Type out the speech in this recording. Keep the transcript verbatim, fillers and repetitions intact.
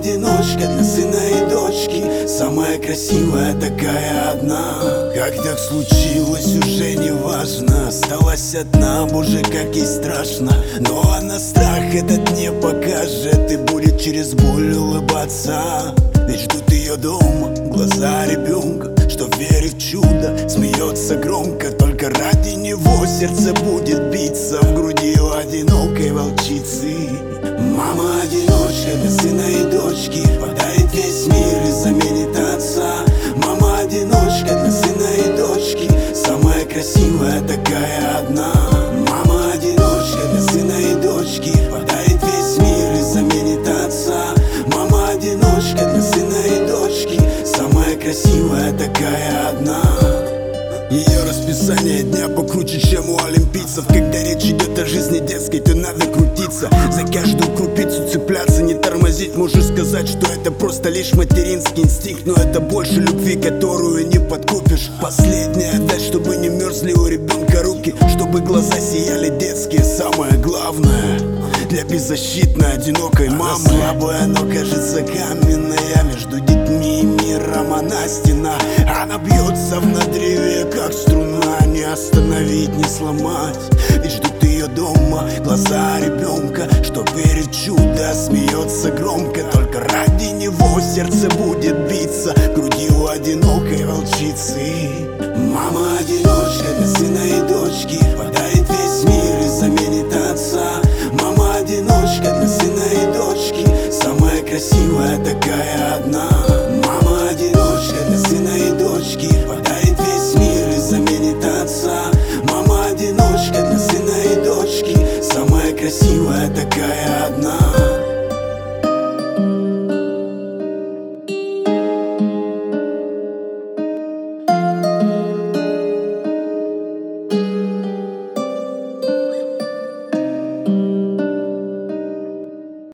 одиночка для сына и дочки, самая красивая такая одна. Как так случилось, уже не важно, осталась одна, боже, как ей страшно. Но она страх этот не покажет и будет через боль улыбаться. Ведь ждут ее дома глаза ребенка, что верит в чудо, смеется громко. Только ради него сердце будет биться в груди у одинокой волчицы. Мама одиночка для сына и дочки, подарит весь мир и заменит отца. Мама одиночка для сына и дочки, самая красивая такая одна. Мама одиночка для сына и дочки, подарит весь мир и заменит отца. Мама одиночка для сына и дочки, самая красивая такая одна. Ее расписание дня покруче, чем у олимпийцев. Когда речь идет о жизни детской, то надо крутиться, за каждую крупицу цепляться, не тормозить. Можешь сказать, что это просто лишь материнский инстинкт, но это больше любви, которую не подкупишь. Последнее отдать, чтобы не мерзли у ребенка руки, чтобы глаза сияли детские. Самое главное для беззащитной, одинокой мамы. Она слабая, но кажется каменная, между детьми и миром она стена. Она бьется в надрыве, как струна, не остановить, не сломать. И ждут ее дома глаза ребенка, что верит в чудо, смеется громко. Только ради него сердце будет биться в груди у одинокой волчицы. Мама одиночка для сына и дочки, подарит весь мир и заменит отца. Мама одиночка для сына